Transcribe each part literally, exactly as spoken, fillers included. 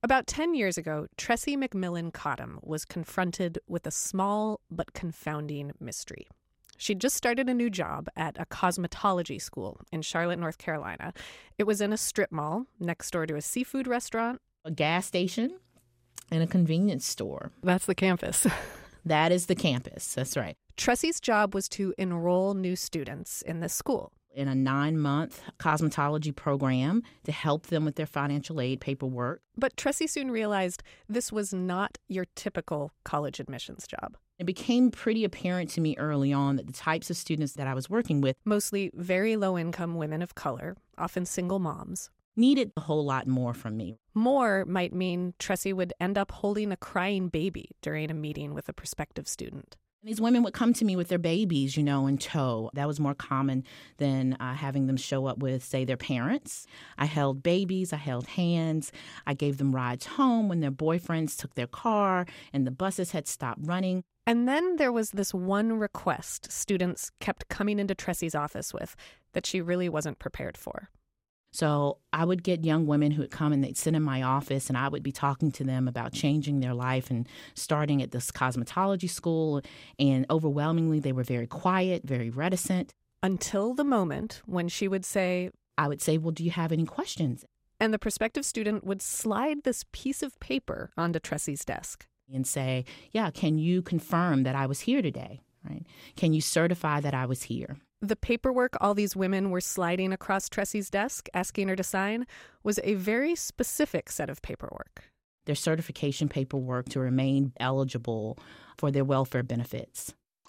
About ten years ago, Tressie McMillan Cottom was confronted with a small but confounding mystery. She'd just started a new job at a cosmetology school in Charlotte, North Carolina. It was in a strip mall next door to a seafood restaurant, a gas station, and a convenience store. That's the campus. That is the campus. That's right. Tressie's job was to enroll new students in this school. In a nine-month cosmetology program to help them with their financial aid paperwork. But Tressie soon realized this was not your typical college admissions job. It became pretty apparent to me early on that the types of students that I was working with, mostly very low-income women of color, often single moms, needed a whole lot more from me. More might mean Tressie would end up holding a crying baby during a meeting with a prospective student. These women would come to me with their babies, you know, in tow. That was more common than uh, having them show up with, say, their parents. I held babies. I held hands. I gave them rides home when their boyfriends took their car and the buses had stopped running. And then there was this one request students kept coming into Tressie's office with that she really wasn't prepared for. So I would get young women who would come and they'd sit in my office and I would be talking to them about changing their life and starting at this cosmetology school. And overwhelmingly, they were very quiet, very reticent. Until the moment when she would say, I would say, well, do you have any questions? And the prospective student would slide this piece of paper onto Tressie's desk. And say, yeah, can you confirm that I was here today? Right? Can you certify that I was here? The paperwork all these women were sliding across Tressie's desk, asking her to sign, was a very specific set of paperwork. Their certification paperwork to remain eligible for their welfare benefits.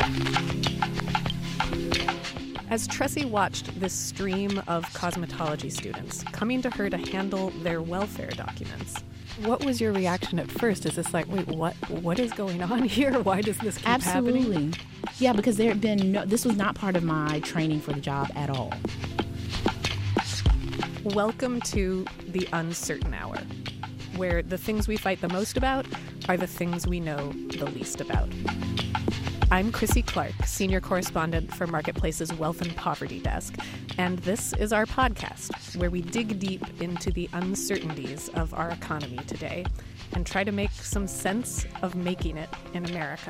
As Tressie watched this stream of cosmetology students coming to her to handle their welfare documents, what was your reaction at first? Is this like, wait, what? What is going on here? Why does this keep Absolutely. happening? Yeah, because there had been no, this was not part of my training for the job at all. Welcome to the uncertain hour, where the things we fight the most about are the things we know the least about. I'm Chrissy Clark, senior correspondent for Marketplace's Wealth and Poverty Desk, and this is our podcast, where we dig deep into the uncertainties of our economy today and try to make some sense of making it in America.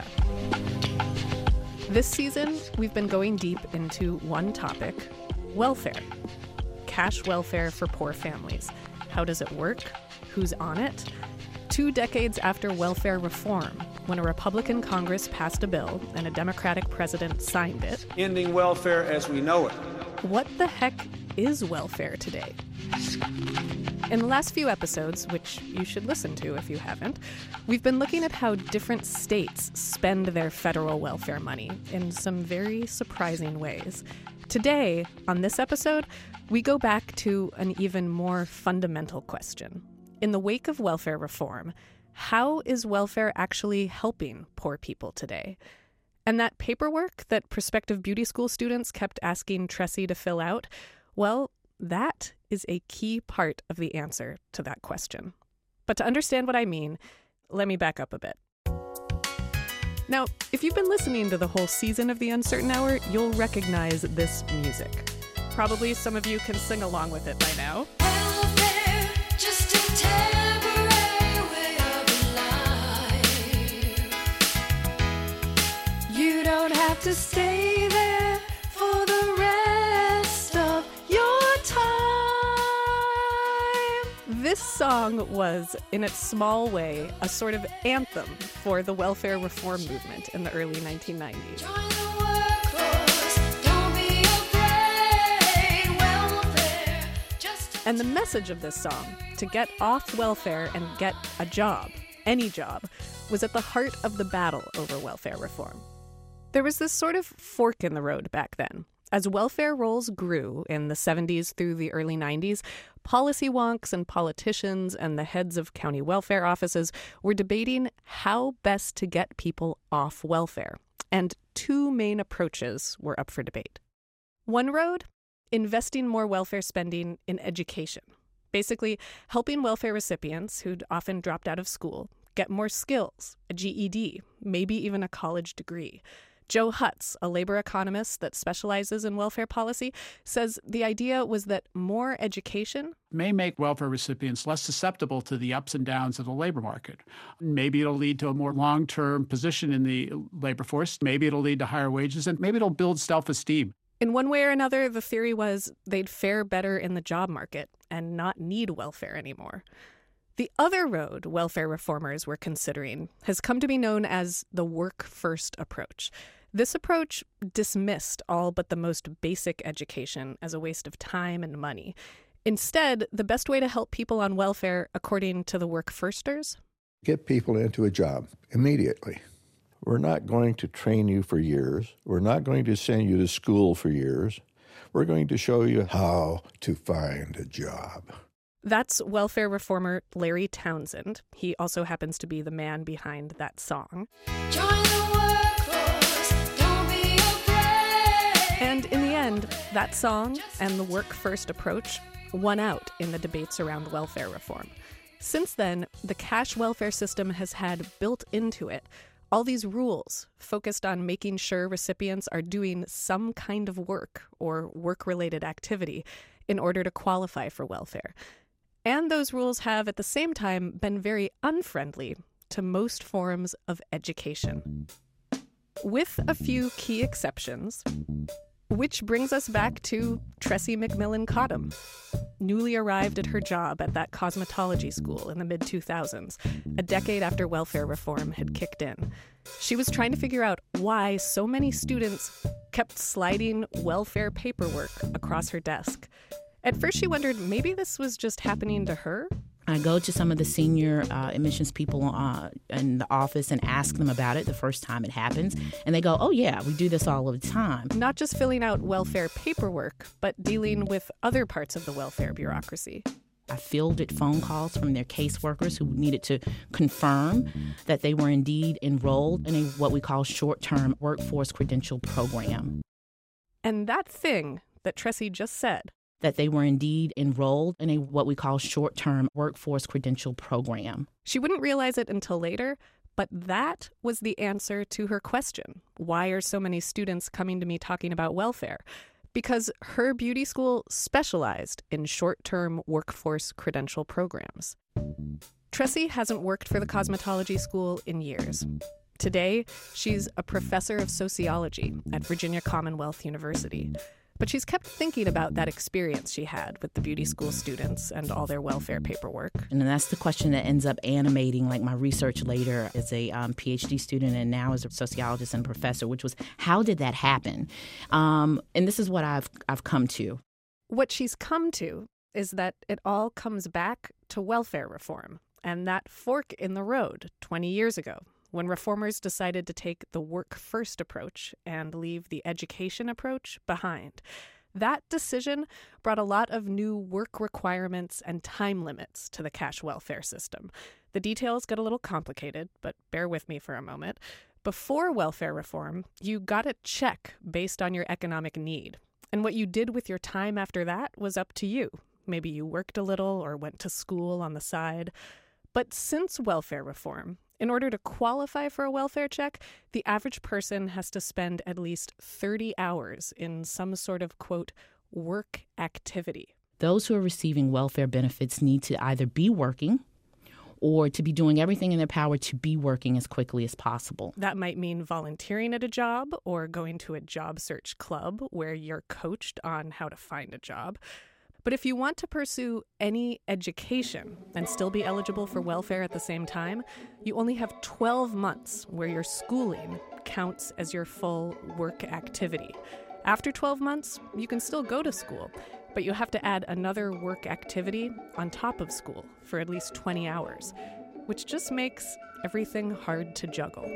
This season, we've been going deep into one topic: welfare. Cash welfare for poor families. How does it work? Who's on it? Two decades after welfare reform, when a Republican Congress passed a bill and a Democratic president signed it. Ending welfare as we know it. What the heck is welfare today? In the last few episodes, which you should listen to if you haven't, we've been looking at how different states spend their federal welfare money in some very surprising ways. Today, on this episode, we go back to an even more fundamental question. In the wake of welfare reform, how is welfare actually helping poor people today? And that paperwork that prospective beauty school students kept asking Tressie to fill out, well, that is a key part of the answer to that question. But to understand what I mean, let me back up a bit. Now, if you've been listening to the whole season of The Uncertain Hour, you'll recognize this music. Probably some of you can sing along with it by now. You don't have to stay there for the rest of your time. This song was, in its small way, a sort of anthem for the welfare reform movement in the early nineteen nineties. Join the workforce, don't be afraid, welfare, just and the message of this song, to get off welfare and get a job, any job, was at the heart of the battle over welfare reform. There was this sort of fork in the road back then. As welfare rolls grew in the seventies through the early nineties, policy wonks and politicians and the heads of county welfare offices were debating how best to get people off welfare. And two main approaches were up for debate. One road, investing more welfare spending in education. Basically, helping welfare recipients who'd often dropped out of school get more skills, a G E D, maybe even a college degree, Joe Hutz, a labor economist that specializes in welfare policy, says the idea was that more education may make welfare recipients less susceptible to the ups and downs of the labor market. Maybe it'll lead to a more long-term position in the labor force. Maybe it'll lead to higher wages, and maybe it'll build self-esteem. In one way or another, the theory was they'd fare better in the job market and not need welfare anymore. The other road welfare reformers were considering has come to be known as the work-first approach. This approach dismissed all but the most basic education as a waste of time and money. Instead, the best way to help people on welfare, according to the work-firsters, get people into a job immediately. We're not going to train you for years. We're not going to send you to school for years. We're going to show you how to find a job. That's welfare reformer Larry Townsend. He also happens to be the man behind that song. Join the workforce, don't be afraid. And in the end, that song and the work-first approach won out in the debates around welfare reform. Since then, the cash welfare system has had built into it all these rules focused on making sure recipients are doing some kind of work or work-related activity in order to qualify for welfare. And those rules have, at the same time, been very unfriendly to most forms of education, with a few key exceptions, which brings us back to Tressie McMillan Cottom, newly arrived at her job at that cosmetology school in the mid two thousands, a decade after welfare reform had kicked in. She was trying to figure out why so many students kept sliding welfare paperwork across her desk. At first, she wondered maybe this was just happening to her. I go to some of the senior uh, admissions people uh, in the office and ask them about it the first time it happens. And they go, oh, yeah, we do this all of the time. Not just filling out welfare paperwork, but dealing with other parts of the welfare bureaucracy. I fielded phone calls from their caseworkers who needed to confirm that they were indeed enrolled in a what we call short-term workforce credential program. And that thing that Tressie just said, that they were indeed enrolled in a what we call short-term workforce credential program. She wouldn't realize it until later, but that was the answer to her question. Why are so many students coming to me talking about welfare? Because her beauty school specialized in short-term workforce credential programs. Tressie hasn't worked for the cosmetology school in years. Today, she's a professor of sociology at Virginia Commonwealth University. But she's kept thinking about that experience she had with the beauty school students and all their welfare paperwork. And that's the question that ends up animating like my research later as a um, PhD student and now as a sociologist and professor, which was how did that happen? Um, and this is what I've I've come to. What she's come to is that it all comes back to welfare reform and that fork in the road twenty years ago, when reformers decided to take the work-first approach and leave the education approach behind. That decision brought a lot of new work requirements and time limits to the cash welfare system. The details get a little complicated, but bear with me for a moment. Before welfare reform, you got a check based on your economic need. And what you did with your time after that was up to you. Maybe you worked a little or went to school on the side. But since welfare reform, in order to qualify for a welfare check, the average person has to spend at least thirty hours in some sort of, quote, work activity. Those who are receiving welfare benefits need to either be working or to be doing everything in their power to be working as quickly as possible. That might mean volunteering at a job or going to a job search club where you're coached on how to find a job. But if you want to pursue any education and still be eligible for welfare at the same time, you only have twelve months where your schooling counts as your full work activity. After twelve months, you can still go to school, but you have to add another work activity on top of school for at least twenty hours, which just makes everything hard to juggle.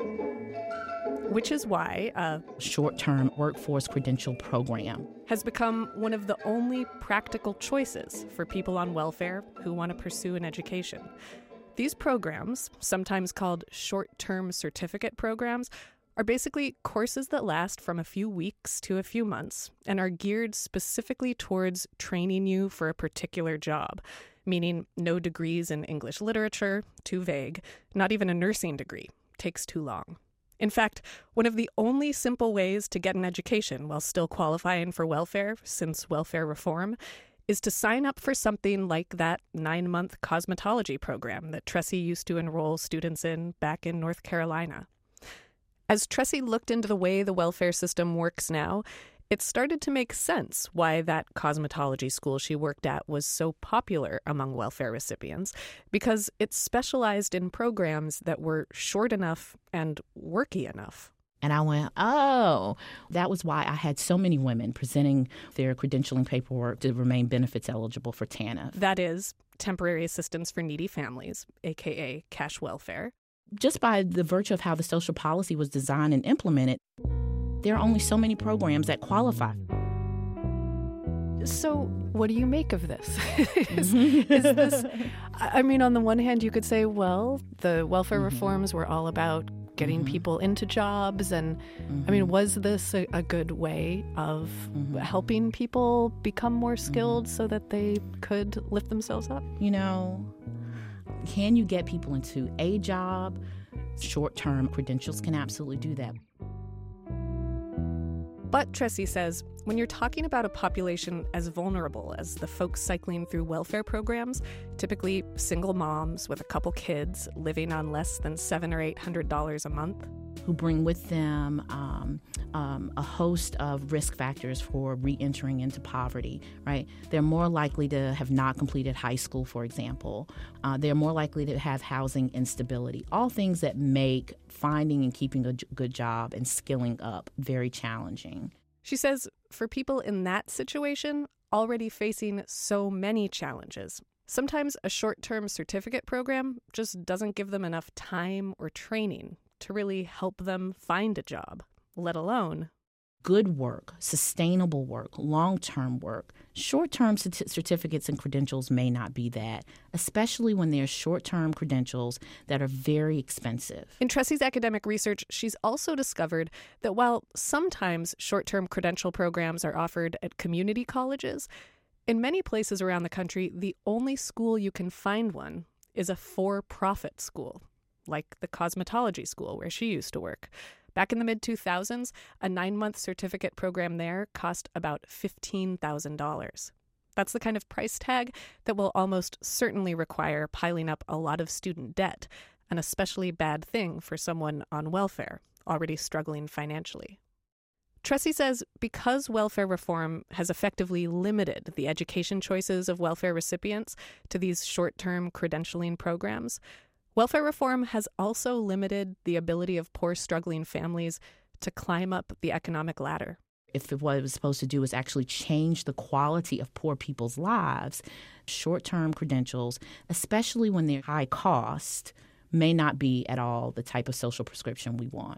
Which is why a short-term workforce credential program has become one of the only practical choices for people on welfare who want to pursue an education. These programs, sometimes called short-term certificate programs, are basically courses that last from a few weeks to a few months and are geared specifically towards training you for a particular job, meaning no degrees in English literature, too vague, not even a nursing degree, takes too long. In fact, one of the only simple ways to get an education while still qualifying for welfare since welfare reform is to sign up for something like that nine-month cosmetology program that Tressie used to enroll students in back in North Carolina. As Tressie looked into the way the welfare system works now, it started to make sense why that cosmetology school she worked at was so popular among welfare recipients, because it specialized in programs that were short enough and worky enough. And I went, oh, that was why I had so many women presenting their credentialing paperwork to remain benefits eligible for TANF. That is Temporary Assistance for Needy Families, a k a cash welfare. Just by the virtue of how the social policy was designed and implemented, there are only so many programs that qualify. So what do you make of this? is, is this? I mean, on the one hand, you could say, well, the welfare mm-hmm. reforms were all about getting mm-hmm. people into jobs. And mm-hmm. I mean, was this a, a good way of mm-hmm. helping people become more skilled mm-hmm. so that they could lift themselves up? You know, can you get people into a job? Short-term credentials can absolutely do that. But Tressie says, when you're talking about a population as vulnerable as the folks cycling through welfare programs, typically single moms with a couple kids living on less than seven or eight hundred dollars a month, who bring with them um, um, a host of risk factors for re-entering into poverty, right? They're more likely to have not completed high school, for example. Uh, they're more likely to have housing instability, all things that make finding and keeping a j- good job and skilling up very challenging. She says for people in that situation, already facing so many challenges, sometimes a short-term certificate program just doesn't give them enough time or training to really help them find a job, let alone good work, sustainable work, long-term work. Short-term cert- certificates and credentials may not be that, especially when they're short-term credentials that are very expensive. In Tressie's academic research, she's also discovered that while sometimes short-term credential programs are offered at community colleges, in many places around the country, the only school you can find one is a for-profit school, like the cosmetology school where she used to work. Back in the mid two thousands, a nine-month certificate program there cost about fifteen thousand dollars. That's the kind of price tag that will almost certainly require piling up a lot of student debt, an especially bad thing for someone on welfare, already struggling financially. Tressie says because welfare reform has effectively limited the education choices of welfare recipients to these short-term credentialing programs, welfare reform has also limited the ability of poor, struggling families to climb up the economic ladder. If what it was supposed to do is actually change the quality of poor people's lives, short-term credentials, especially when they're high cost, may not be at all the type of social prescription we want.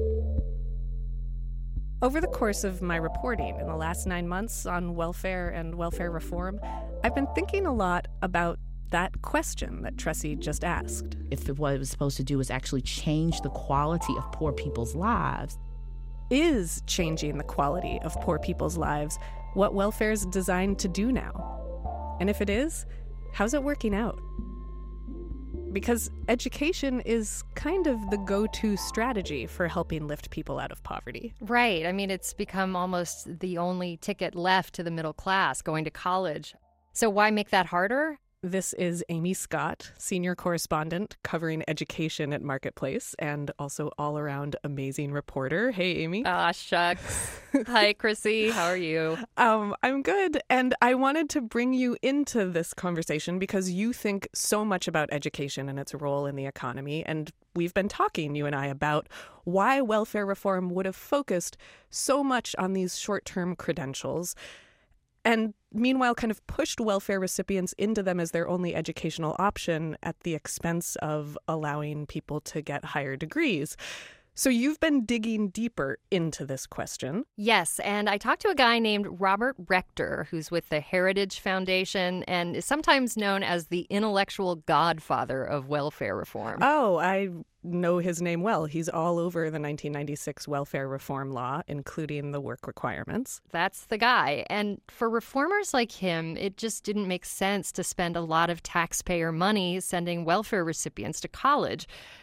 Over the course of my reporting in the last nine months on welfare and welfare reform, I've been thinking a lot about that question that Tressie just asked. If what it was supposed to do is actually change the quality of poor people's lives. Is changing the quality of poor people's lives what welfare is designed to do now? And if it is, how's it working out? Because education is kind of the go-to strategy for helping lift people out of poverty. Right. I mean, it's become almost the only ticket left to the middle class, going to college. So why make that harder? This is Amy Scott, senior correspondent covering education at Marketplace and also all-around amazing reporter. Hey, Amy. Ah, shucks. Hi, Chrissy. How are you? Um, I'm good. And I wanted to bring you into this conversation because you think so much about education and its role in the economy. And we've been talking, you and I, about why welfare reform would have focused so much on these short-term credentials and meanwhile kind of pushed welfare recipients into them as their only educational option at the expense of allowing people to get higher degrees. So you've been digging deeper into this question. Yes, and I talked to a guy named Robert Rector, who's with the Heritage Foundation and is sometimes known as the intellectual godfather of welfare reform. Oh, I know his name well. He's all over the nineteen ninety-six welfare reform law, including the work requirements. That's the guy. And for reformers like him, it just didn't make sense to spend a lot of taxpayer money sending welfare recipients to college,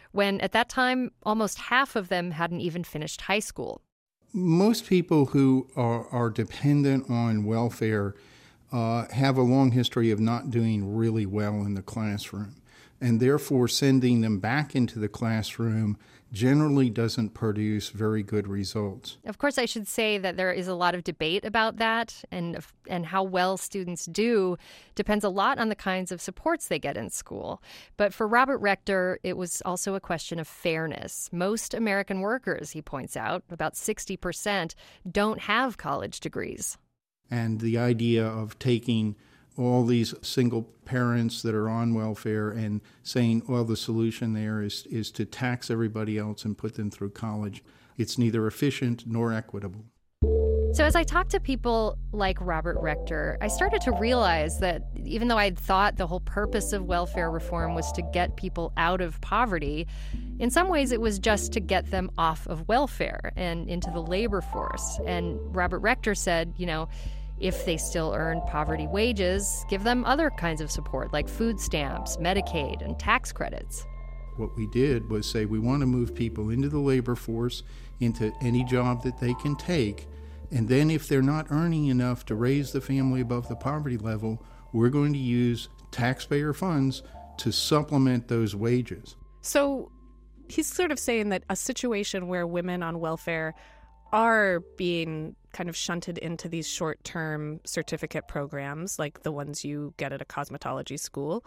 when at that time, almost half of them hadn't even finished high school. Most people who are, are dependent on welfare uh, have a long history of not doing really well in the classroom, and therefore sending them back into the classroom generally doesn't produce very good results. Of course, I should say that there is a lot of debate about that, and and how well students do depends a lot on the kinds of supports they get in school. But for Robert Rector, it was also a question of fairness. Most American workers, he points out, about sixty percent, don't have college degrees. And the idea of taking all these single parents that are on welfare and saying, well, the solution there is, is to tax everybody else and put them through college. It's neither efficient nor equitable. So as I talked to people like Robert Rector, I started to realize that even though I'd thought the whole purpose of welfare reform was to get people out of poverty, in some ways it was just to get them off of welfare and into the labor force. And Robert Rector said, you know, if they still earn poverty wages, give them other kinds of support like food stamps, Medicaid, and tax credits. What we did was say we want to move people into the labor force, into any job that they can take, and then if they're not earning enough to raise the family above the poverty level, we're going to use taxpayer funds to supplement those wages. So he's sort of saying that a situation where women on welfare are being kind of shunted into these short-term certificate programs, like the ones you get at a cosmetology school,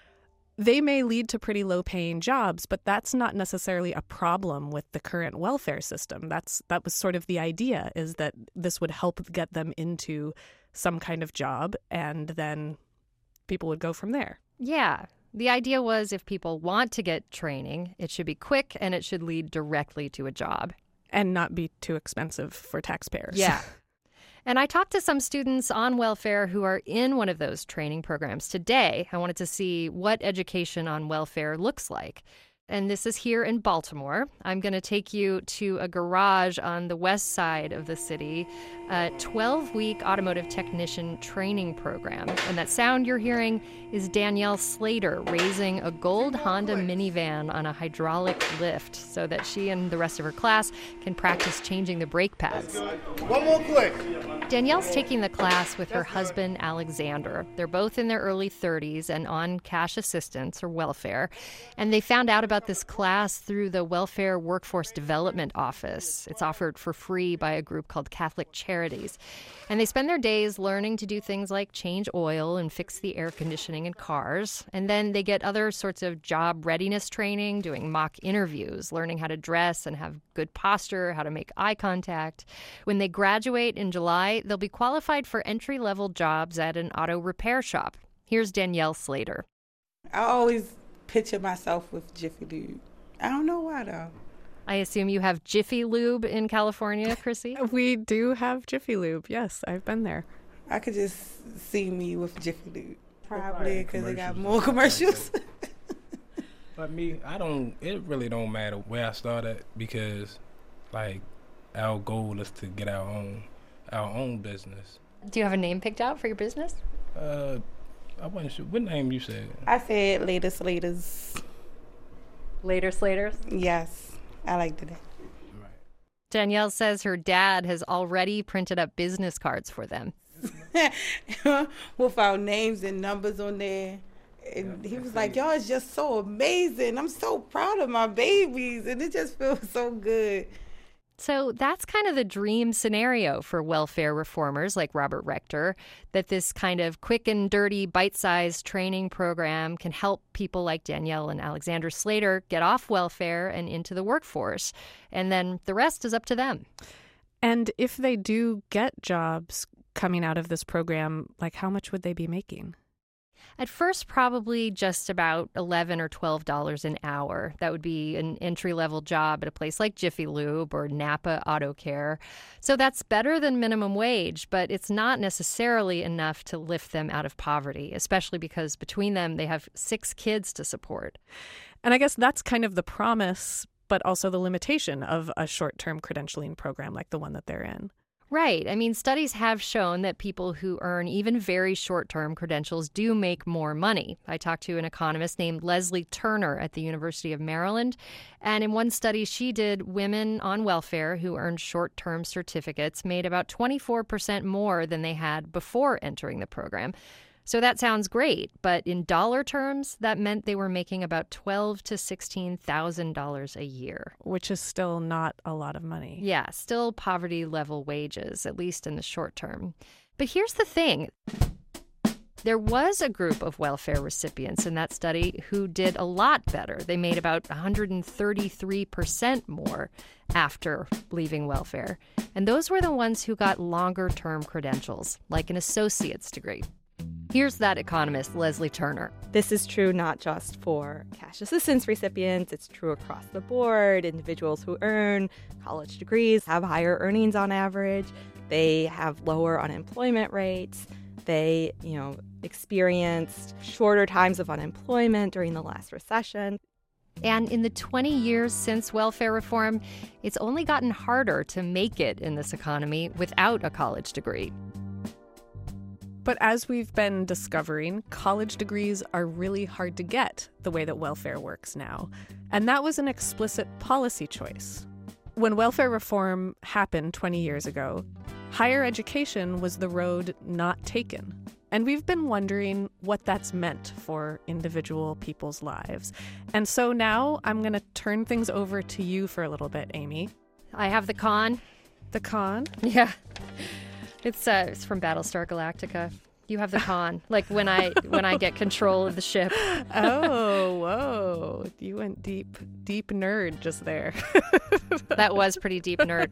they may lead to pretty low-paying jobs, but that's not necessarily a problem with the current welfare system. That's that was sort of the idea, is that this would help get them into some kind of job, and then people would go from there. Yeah. The idea was if people want to get training, it should be quick and it should lead directly to a job. And not be too expensive for taxpayers. Yeah. And I talked to some students on welfare who are in one of those training programs today. I wanted to see what education on welfare looks like. And this is here in Baltimore. I'm going to take you to a garage on the west side of the city, a twelve-week automotive technician training program. And that sound you're hearing is Danielle Slater raising a gold Honda minivan on a hydraulic lift so that she and the rest of her class can practice changing the brake pads. One more click. Danielle's taking the class with her husband, Alexander. They're both in their early thirties and on cash assistance or welfare. And they found out about this class through the Welfare Workforce Development Office. It's offered for free by a group called Catholic Charities. And they spend their days learning to do things like change oil and fix the air conditioning in cars. And then they get other sorts of job readiness training, doing mock interviews, learning how to dress and have good posture, how to make eye contact. When they graduate in July, they'll be qualified for entry-level jobs at an auto repair shop. Here's Danielle Slater. I always picture myself with Jiffy Lube. I don't know why, though. I assume you have Jiffy Lube in California, Chrissy? We do have Jiffy Lube. Yes, I've been there. I could just see me with Jiffy Lube. Probably because they got more commercials. But me, I don't, it really don't matter where I start at because, like, our goal is to get our own, our own business. Do you have a name picked out for your business? Uh, I wasn't sure. What name you said? I said Later Slaters. Later Slaters? Yes, I like that. Right. Danielle says her dad has already printed up business cards for them. With our names and numbers on there. And he was like, y'all is just so amazing. I'm so proud of my babies. And it just feels so good. So that's kind of the dream scenario for welfare reformers like Robert Rector, that this kind of quick and dirty, bite-sized training program can help people like Danielle and Alexander Slater get off welfare and into the workforce. And then the rest is up to them. And if they do get jobs coming out of this program, like how much would they be making? At first, probably just about eleven or twelve dollars an hour. That would be an entry-level job at a place like Jiffy Lube or Napa Auto Care. So that's better than minimum wage, but it's not necessarily enough to lift them out of poverty, especially because between them, they have six kids to support. And I guess that's kind of the promise, but also the limitation of a short-term credentialing program like the one that they're in. Right. I mean, studies have shown that people who earn even very short-term credentials do make more money. I talked to an economist named Leslie Turner at the University of Maryland, and in one study she did, women on welfare who earned short-term certificates made about twenty-four percent more than they had before entering the program. So that sounds great, but in dollar terms, that meant they were making about twelve thousand to sixteen thousand dollars a year. Which is still not a lot of money. Yeah, still poverty-level wages, at least in the short term. But here's the thing. There was a group of welfare recipients in that study who did a lot better. They made about one hundred thirty-three percent more after leaving welfare. And those were the ones who got longer-term credentials, like an associate's degree. Here's that economist, Leslie Turner. This is true not just for cash assistance recipients, it's true across the board. Individuals who earn college degrees have higher earnings on average. They have lower unemployment rates. They, you know, experienced shorter times of unemployment during the last recession. And in the twenty years since welfare reform, it's only gotten harder to make it in this economy without a college degree. But as we've been discovering, college degrees are really hard to get the way that welfare works now. And that was an explicit policy choice. When welfare reform happened twenty years ago, higher education was the road not taken. And we've been wondering what that's meant for individual people's lives. And so now I'm going to turn things over to you for a little bit, Amy. I have the con. The con? Yeah. It's uh, it's from Battlestar Galactica. You have the con, like when I when I get control of the ship. Oh, whoa! You went deep, deep nerd just there. That was pretty deep nerd.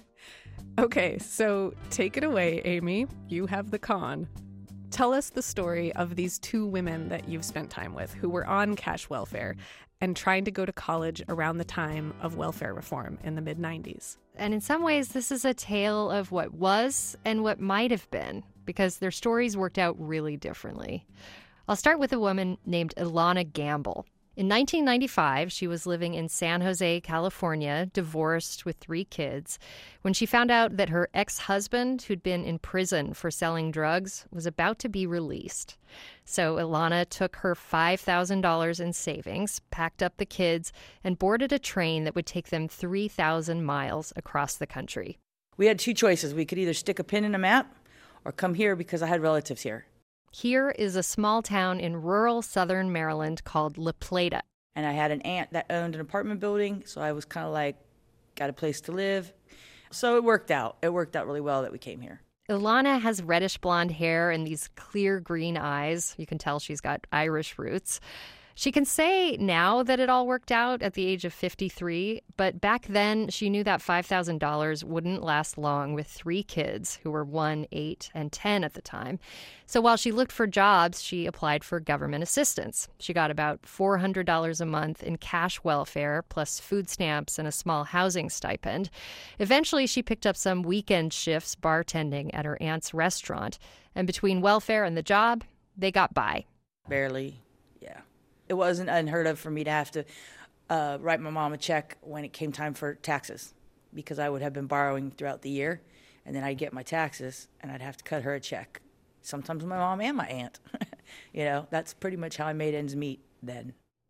Okay, so take it away, Amy. You have the con. Tell us the story of these two women that you've spent time with who were on cash welfare and trying to go to college around the time of welfare reform in the mid nineties. And in some ways, this is a tale of what was and what might have been, because their stories worked out really differently. I'll start with a woman named Ilana Gamble. In nineteen ninety-five, she was living in San Jose, California, divorced with three kids, when she found out that her ex-husband, who'd been in prison for selling drugs, was about to be released. So Ilana took her five thousand dollars in savings, packed up the kids, and boarded a train that would take them three thousand miles across the country. We had two choices. We could either stick a pin in a map or come here because I had relatives here. Here is a small town in rural southern Maryland called La Plata. And I had an aunt that owned an apartment building, so I was kind of like, got a place to live. So it worked out. It worked out really well that we came here. Ilana has reddish blonde hair and these clear green eyes. You can tell she's got Irish roots. She can say now that it all worked out at the age of fifty-three, but back then she knew that five thousand dollars wouldn't last long with three kids who were one, eight, and ten at the time. So while she looked for jobs, she applied for government assistance. She got about four hundred dollars a month in cash welfare, plus food stamps and a small housing stipend. Eventually, she picked up some weekend shifts bartending at her aunt's restaurant. And between welfare and the job, they got by. Barely, yeah. It wasn't unheard of for me to have to uh, write my mom a check when it came time for taxes, because I would have been borrowing throughout the year, and then I'd get my taxes, and I'd have to cut her a check. Sometimes my mom and my aunt. You know, that's pretty much how I made ends meet then.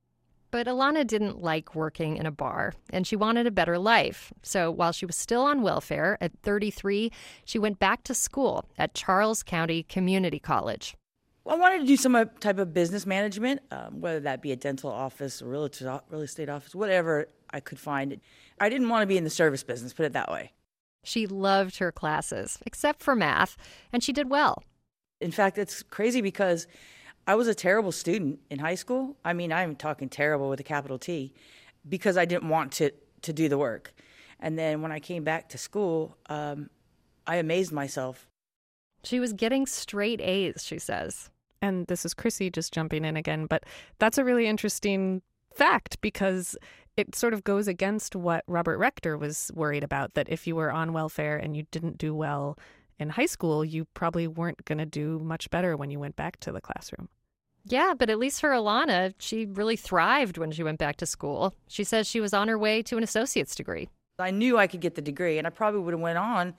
But Ilana didn't like working in a bar, and she wanted a better life. So while she was still on welfare at thirty-three, she went back to school at Charles County Community College. I wanted to do some type of business management, um, whether that be a dental office, a real estate office, whatever I could find. I didn't want to be in the service business, put it that way. She loved her classes, except for math, and she did well. In fact, it's crazy because I was a terrible student in high school. I mean, I'm talking terrible with a capital T, because I didn't want to, to do the work. And then when I came back to school, um, I amazed myself. She was getting straight A's, she says. And this is Chrissy just jumping in again, but that's a really interesting fact because it sort of goes against what Robert Rector was worried about, that if you were on welfare and you didn't do well in high school, you probably weren't going to do much better when you went back to the classroom. Yeah, but at least for Ilana, she really thrived when she went back to school. She says she was on her way to an associate's degree. I knew I could get the degree, and I probably would have went on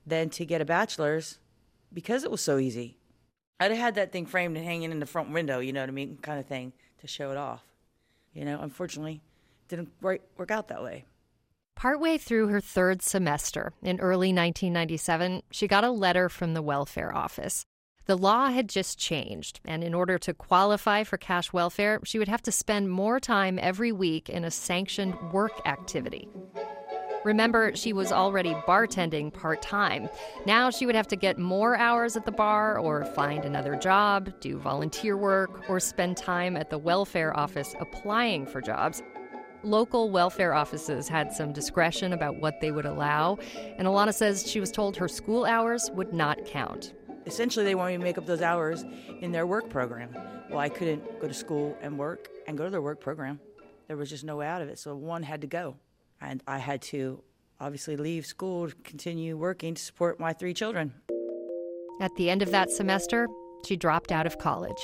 than to get a bachelor's because it was so easy. I'd have had that thing framed and hanging in the front window, you know what I mean, kind of thing, to show it off. You know, unfortunately, it didn't work out that way. Partway through her third semester in early nineteen ninety-seven, she got a letter from the welfare office. The law had just changed, and in order to qualify for cash welfare, she would have to spend more time every week in a sanctioned work activity. Remember, she was already bartending part-time. Now she would have to get more hours at the bar or find another job, do volunteer work, or spend time at the welfare office applying for jobs. Local welfare offices had some discretion about what they would allow, and Alana says she was told her school hours would not count. Essentially, they wanted me to make up those hours in their work program. Well, I couldn't go to school and work and go to their work program. There was just no way out of it, so one had to go. And I had to obviously leave school to continue working to support my three children. At the end of that semester, she dropped out of college.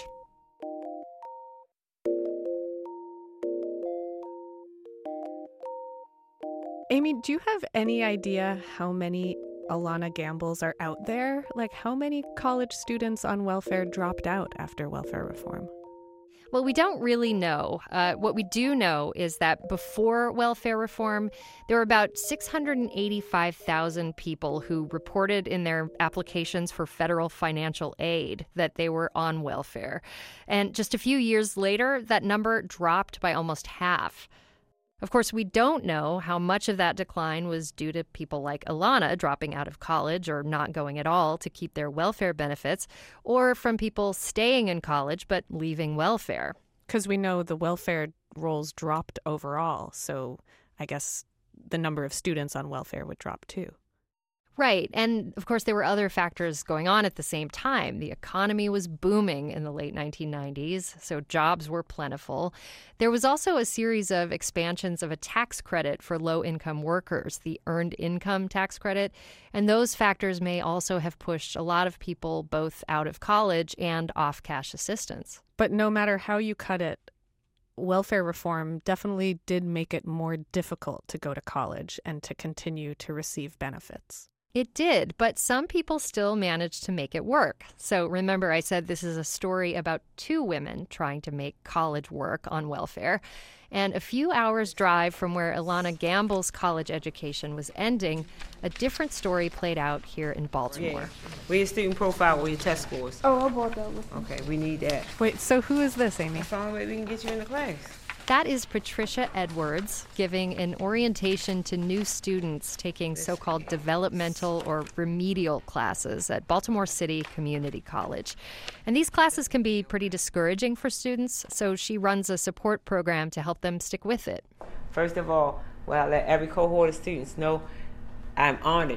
Amy, do you have any idea how many Alana Gambles are out there? Like, how many college students on welfare dropped out after welfare reform? Well, we don't really know. Uh, what we do know is that before welfare reform, there were about six hundred eighty-five thousand people who reported in their applications for federal financial aid that they were on welfare. And just a few years later, that number dropped by almost half. Of course, we don't know how much of that decline was due to people like Alana dropping out of college or not going at all to keep their welfare benefits, or from people staying in college but leaving welfare. Because we know the welfare rolls dropped overall, so I guess the number of students on welfare would drop too. Right. And of course, there were other factors going on at the same time. The economy was booming in the late nineteen nineties, so jobs were plentiful. There was also a series of expansions of a tax credit for low-income workers, the Earned Income Tax Credit. And those factors may also have pushed a lot of people both out of college and off cash assistance. But no matter how you cut it, welfare reform definitely did make it more difficult to go to college and to continue to receive benefits. It did, but some people still managed to make it work. So remember, I said this is a story about two women trying to make college work on welfare. And a few hours' drive from where Alana Gamble's college education was ending, a different story played out here in Baltimore. Yeah. Where's your student profile with your test scores? Oh, I bought that one. Okay, we need that. Wait, so who is this, Amy? That's the only way we can get you in the class. That is Patricia Edwards giving an orientation to new students taking so-called developmental or remedial classes at Baltimore City Community College. And these classes can be pretty discouraging for students, so she runs a support program to help them stick with it. First of all, well, I let every cohort of students know I'm honored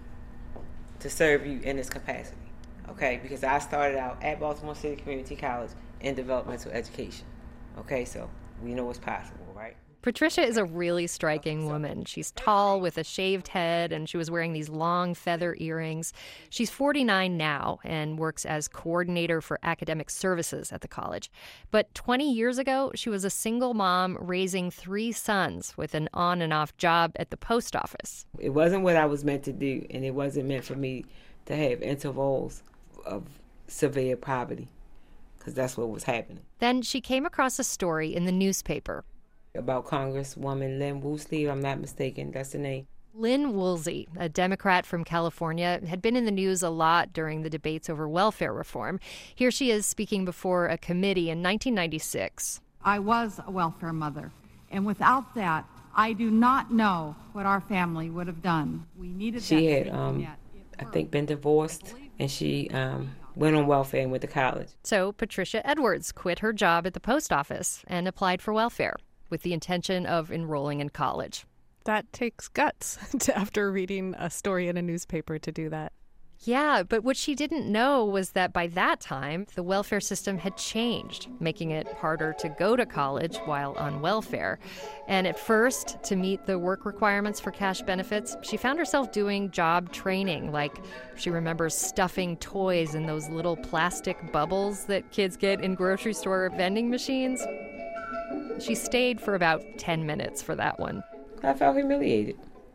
to serve you in this capacity, okay? Because I started out at Baltimore City Community College in developmental education, okay? So we know what's possible, right? Patricia is a really striking woman. She's tall with a shaved head, and she was wearing these long feather earrings. She's forty-nine now and works as coordinator for academic services at the college. But twenty years ago, she was a single mom raising three sons with an on and off job at the post office. It wasn't what I was meant to do, and it wasn't meant for me to have intervals of severe poverty, because that's what was happening. Then she came across a story in the newspaper about Congresswoman Lynn Woolsey, if I'm not mistaken, that's the name. Lynn Woolsey, a Democrat from California, had been in the news a lot during the debates over welfare reform. Here she is speaking before a committee in nineteen ninety-six. I was a welfare mother, and without that, I do not know what our family would have done. We needed she that had, um, I think, been divorced, and she um, went on welfare and went to college. So Patricia Edwards quit her job at the post office and applied for welfare with the intention of enrolling in college. That takes guts to, after reading a story in a newspaper, to do that. Yeah, but what she didn't know was that by that time, the welfare system had changed, making it harder to go to college while on welfare. And at first, to meet the work requirements for cash benefits, she found herself doing job training, like she remembers stuffing toys in those little plastic bubbles that kids get in grocery store vending machines. She stayed for about ten minutes for that one. I felt humiliated.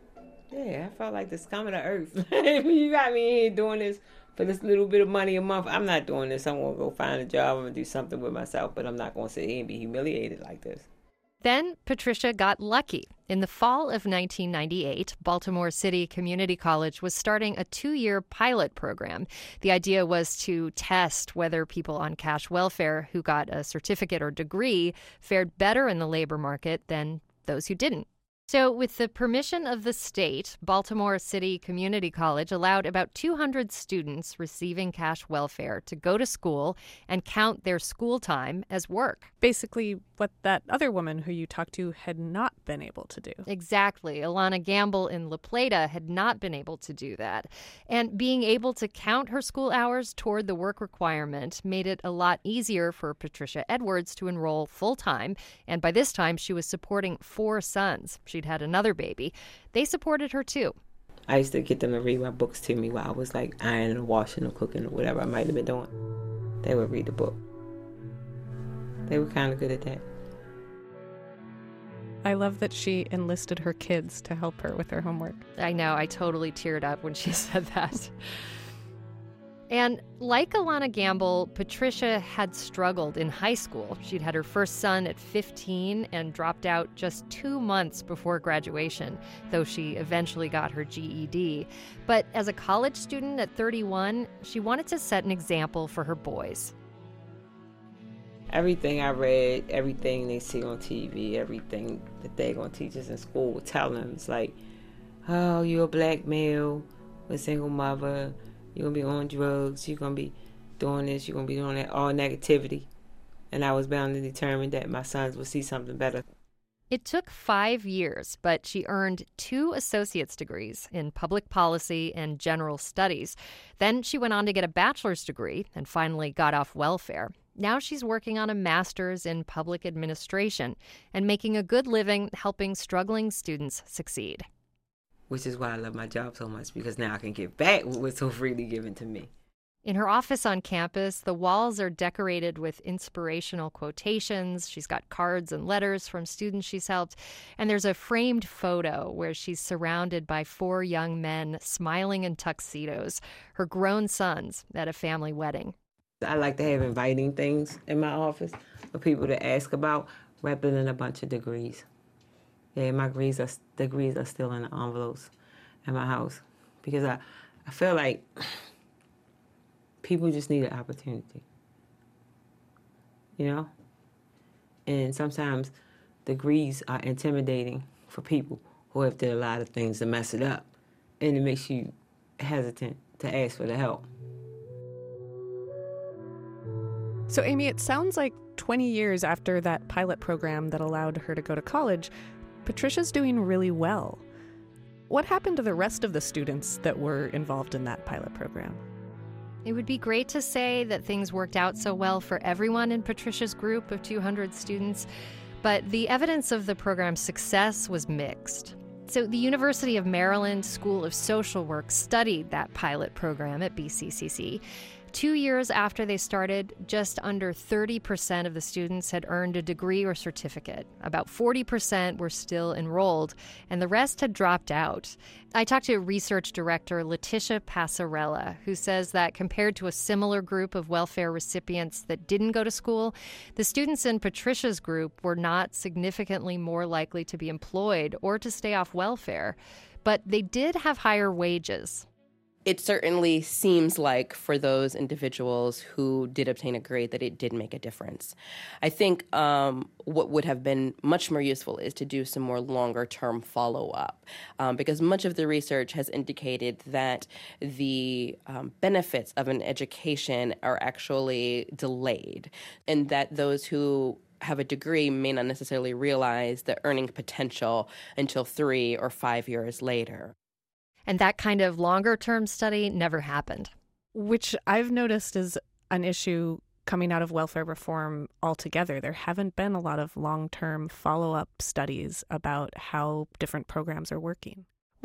Yeah, I felt like the scum of the earth. You got me here doing this for this little bit of money a month. I'm not doing this. I'm going to go find a job. I'm going to do something with myself, but I'm not going to sit here and be humiliated like this. Then Patricia got lucky. In the fall of nineteen ninety-eight, Baltimore City Community College was starting a two-year pilot program. The idea was to test whether people on cash welfare who got a certificate or degree fared better in the labor market than those who didn't. So with the permission of the state, Baltimore City Community College allowed about two hundred students receiving cash welfare to go to school and count their school time as work. Basically what that other woman who you talked to had not been able to do. Exactly. Alana Gamble in La Plata had not been able to do that. And being able to count her school hours toward the work requirement made it a lot easier for Patricia Edwards to enroll full-time. And by this time, she was supporting four sons. She'd had another baby. They supported her too. I used to get them to read my books to me while I was like ironing or washing or cooking or whatever I might have been doing. They would read the book. They were kind of good at that. I love that she enlisted her kids to help her with her homework. I know. I totally teared up when she said that. And like Alana Gamble, Patricia had struggled in high school. She'd had her first son at fifteen and dropped out just two months before graduation, though she eventually got her G E D. But as a college student at thirty-one, she wanted to set an example for her boys. Everything I read, everything they see on T V, everything that they're going to teach us in school would tell them, it's like, oh, you're a black male, a single mother, you're going to be on drugs, you're going to be doing this, you're going to be doing that, all negativity. And I was bound and determined that my sons would see something better. It took five years, but she earned two associate's degrees in public policy and general studies. Then she went on to get a bachelor's degree and finally got off welfare. Now she's working on a master's in public administration and making a good living helping struggling students succeed. Which is why I love my job so much, because now I can give back what was so freely given to me. In her office on campus, the walls are decorated with inspirational quotations. She's got cards and letters from students she's helped. And there's a framed photo where she's surrounded by four young men smiling in tuxedos, her grown sons at a family wedding. I like to have inviting things in my office for people to ask about, rather than a bunch of degrees. Yeah, my degrees are, degrees are still in the envelopes in my house, because I, I feel like people just need an opportunity, you know? And sometimes degrees are intimidating for people who have done a lot of things to mess it up, and it makes you hesitant to ask for the help. So, Amy, it sounds like twenty years after that pilot program that allowed her to go to college, Patricia's doing really well. What happened to the rest of the students that were involved in that pilot program? It would be great to say that things worked out so well for everyone in Patricia's group of two hundred students, but the evidence of the program's success was mixed. So the University of Maryland School of Social Work studied that pilot program at B C C C. Two years after they started, just under thirty percent of the students had earned a degree or certificate. About forty percent were still enrolled, and the rest had dropped out. I talked to research director Letitia Passarella, who says that compared to a similar group of welfare recipients that didn't go to school, the students in Patricia's group were not significantly more likely to be employed or to stay off welfare, but they did have higher wages. It certainly seems like for those individuals who did obtain a grade that it did make a difference. I think um, what would have been much more useful is to do some more longer-term follow-up, um, because much of the research has indicated that the um, benefits of an education are actually delayed, and that those who have a degree may not necessarily realize the earning potential until three or five years later. And that kind of longer-term study never happened. Which I've noticed is an issue coming out of welfare reform altogether. There haven't been a lot of long-term follow-up studies about how different programs are working.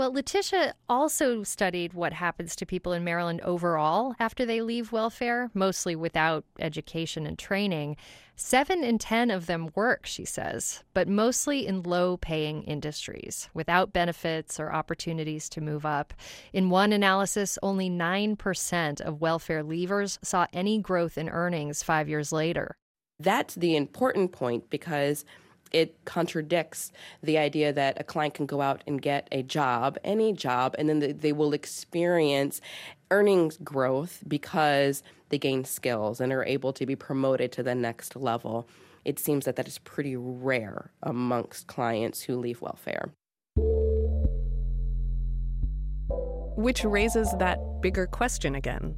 Well, Letitia also studied what happens to people in Maryland overall after they leave welfare, mostly without education and training. Seven in ten of them work, she says, but mostly in low-paying industries, without benefits or opportunities to move up. In one analysis, only nine percent of welfare leavers saw any growth in earnings five years later. That's the important point, because it contradicts the idea that a client can go out and get a job, any job, and then they will experience earnings growth because they gain skills and are able to be promoted to the next level. It seems that that is pretty rare amongst clients who leave welfare. Which raises that bigger question again.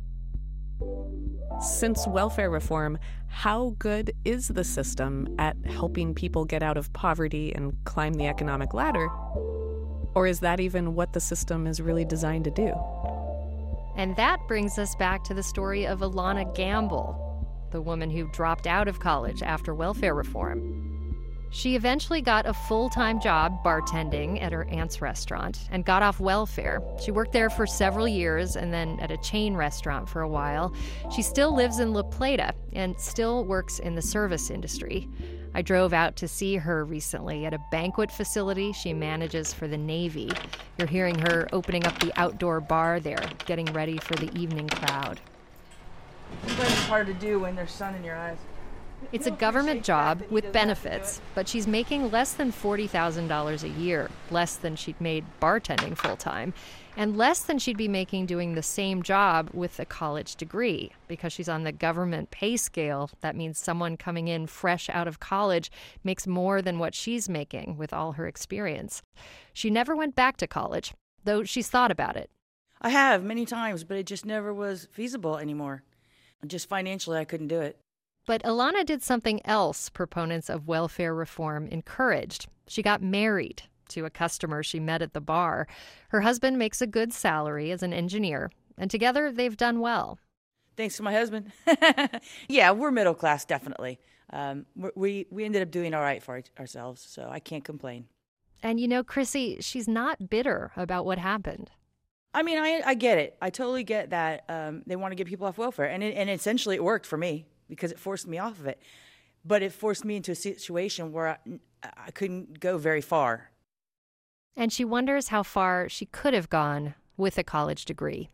Since welfare reform, how good is the system at helping people get out of poverty and climb the economic ladder? Or is that even what the system is really designed to do? And that brings us back to the story of Alana Gamble, the woman who dropped out of college after welfare reform. She eventually got a full-time job bartending at her aunt's restaurant and got off welfare. She worked there for several years and then at a chain restaurant for a while. She still lives in La Plata and still works in the service industry. I drove out to see her recently at a banquet facility she manages for the Navy. You're hearing her opening up the outdoor bar there, getting ready for the evening crowd. Sometimes it's hard to do when there's sun in your eyes. It's a government job with benefits, but she's making less than forty thousand dollars a year, less than she'd made bartending full-time, and less than she'd be making doing the same job with a college degree. Because she's on the government pay scale, that means someone coming in fresh out of college makes more than what she's making with all her experience. She never went back to college, though she's thought about it. I have many times, but it just never was feasible anymore. Just financially, I couldn't do it. But Alana did something else proponents of welfare reform encouraged. She got married to a customer she met at the bar. Her husband makes a good salary as an engineer, and together they've done well. Thanks to my husband. Yeah, we're middle class, definitely. Um, we, we ended up doing all right for ourselves, so I can't complain. And you know, Chrissy, she's not bitter about what happened. I mean, I, I get it. I totally get that um, they want to get people off welfare, and it, and essentially it worked for me, because it forced me off of it. But it forced me into a situation where I, I couldn't go very far. And she wonders how far she could have gone with a college degree.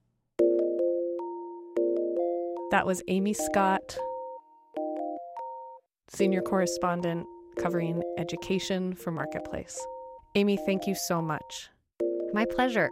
That was Amy Scott, senior correspondent covering education for Marketplace. Amy, thank you so much. My pleasure.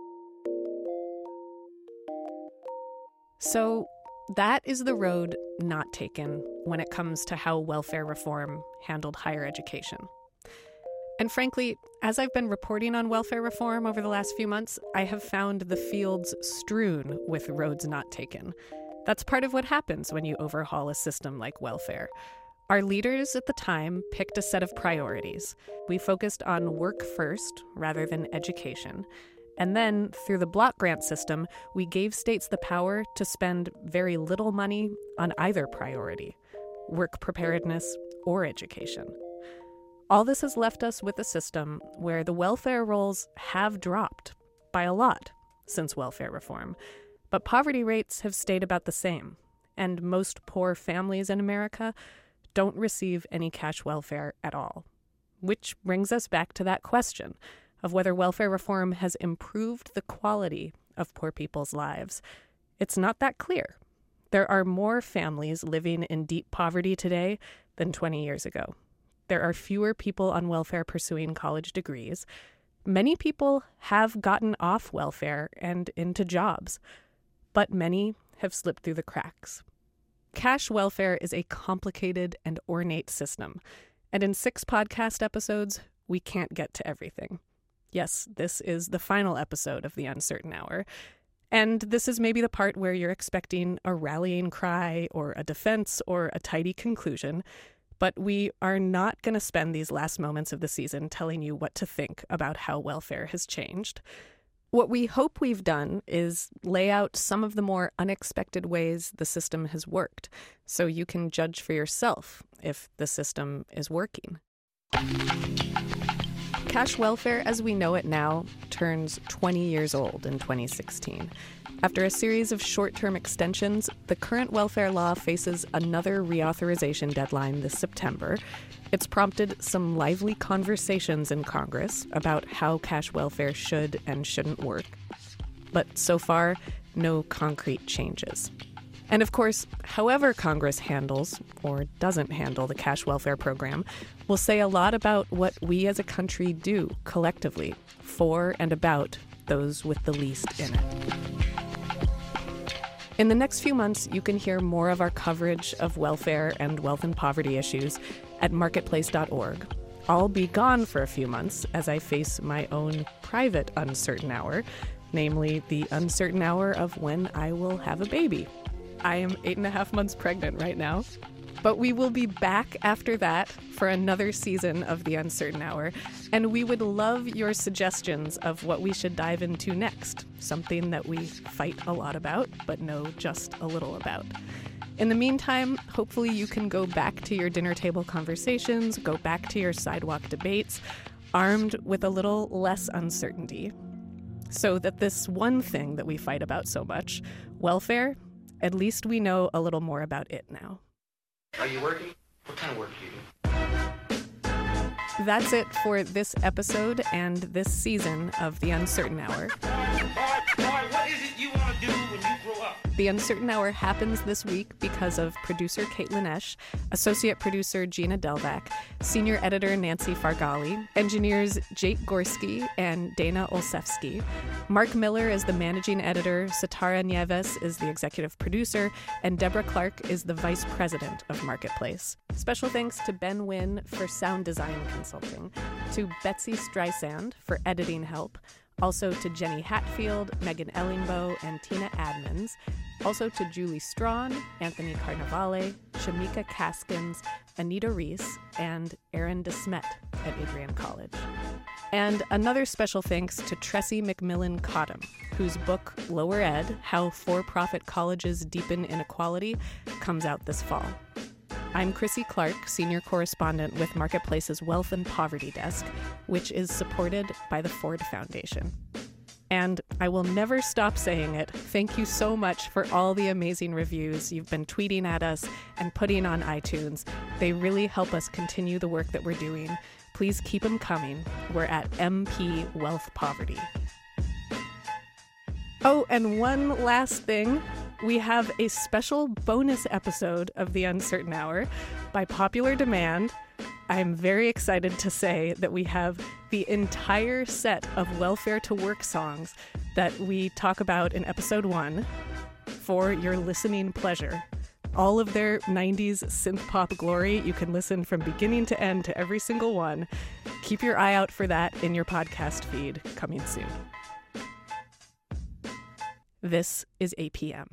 So that is the road not taken when it comes to how welfare reform handled higher education. And frankly, as I've been reporting on welfare reform over the last few months, I have found the fields strewn with roads not taken. That's part of what happens when you overhaul a system like welfare. Our leaders at the time picked a set of priorities. We focused on work first rather than education. And then, through the block grant system, we gave states the power to spend very little money on either priority, work preparedness or education. All this has left us with a system where the welfare rolls have dropped by a lot since welfare reform, but poverty rates have stayed about the same, and most poor families in America don't receive any cash welfare at all. Which brings us back to that question of whether welfare reform has improved the quality of poor people's lives. It's not that clear. There are more families living in deep poverty today than twenty years ago. There are fewer people on welfare pursuing college degrees. Many people have gotten off welfare and into jobs, but many have slipped through the cracks. Cash welfare is a complicated and ornate system, and in six podcast episodes, we can't get to everything. Yes, this is the final episode of The Uncertain Hour. And this is maybe the part where you're expecting a rallying cry or a defense or a tidy conclusion. But we are not going to spend these last moments of the season telling you what to think about how welfare has changed. What we hope we've done is lay out some of the more unexpected ways the system has worked, so you can judge for yourself if the system is working. Cash welfare as we know it now turns twenty years old in twenty sixteen. After a series of short-term extensions, the current welfare law faces another reauthorization deadline this September. It's prompted some lively conversations in Congress about how cash welfare should and shouldn't work. But so far, no concrete changes. And of course, however Congress handles or doesn't handle the cash welfare program will say a lot about what we as a country do collectively for and about those with the least in it. In the next few months, you can hear more of our coverage of welfare and wealth and poverty issues at marketplace dot org. I'll be gone for a few months as I face my own private uncertain hour, namely the uncertain hour of when I will have a baby. I am eight and a half months pregnant right now. But we will be back after that for another season of The Uncertain Hour, and we would love your suggestions of what we should dive into next, something that we fight a lot about, but know just a little about. In the meantime, hopefully you can go back to your dinner table conversations, go back to your sidewalk debates, armed with a little less uncertainty, so that this one thing that we fight about so much, welfare, at least we know a little more about it now. Are you working? What kind of work do you do? That's it for this episode and this season of The Uncertain Hour. Boy, boy, boy, what is it you want to do when you grow up? The Uncertain Hour happens this week because of producer Caitlin Esch, associate producer Gina Delvac, senior editor Nancy Fargali, engineers Jake Gorski and Dana Olszewski. Mark Miller is the managing editor, Satara Nieves is the executive producer, and Deborah Clark is the vice president of Marketplace. Special thanks to Ben Wynn for sound design consulting, to Betsy Streisand for editing help, also to Jenny Hatfield, Megan Ellingbo, and Tina Admins, also to Julie Strawn, Anthony Carnavale, Shamika Caskins, Anita Reese, and Aaron DeSmet at Adrian College. And another special thanks to Tressie McMillan Cottom, whose book, Lower Ed, How For-Profit Colleges Deepen Inequality, comes out this fall. I'm Chrissy Clark, senior correspondent with Marketplace's Wealth and Poverty Desk, which is supported by the Ford Foundation. And I will never stop saying it, thank you so much for all the amazing reviews you've been tweeting at us and putting on iTunes. They really help us continue the work that we're doing. Please keep them coming. We're at M P Wealth Poverty. Oh, and one last thing. We have a special bonus episode of The Uncertain Hour. By popular demand, I'm very excited to say that we have the entire set of Welfare to Work songs that we talk about in episode one for your listening pleasure. All of their nineties synth pop glory. You can listen from beginning to end to every single one. Keep your eye out for that in your podcast feed coming soon. This is A P M.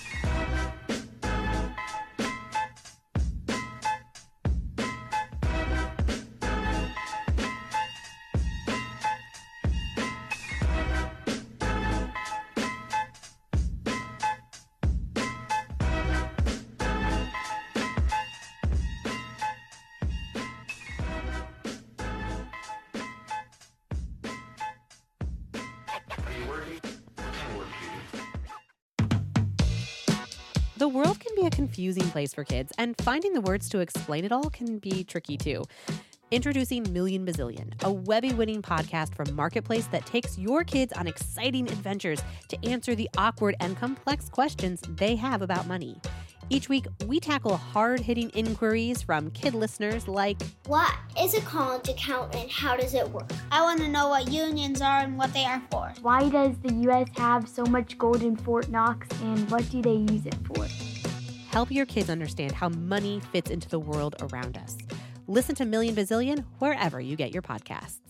The world can be a confusing place for kids, and finding the words to explain it all can be tricky too. Introducing Million Bazillion, a Webby-winning podcast from Marketplace that takes your kids on exciting adventures to answer the awkward and complex questions they have about money. Each week, we tackle hard-hitting inquiries from kid listeners like, what is a college account and how does it work? I want to know what unions are and what they are for. Why does the U S have so much gold in Fort Knox and what do they use it for? Help your kids understand how money fits into the world around us. Listen to Million Bazillion wherever you get your podcasts.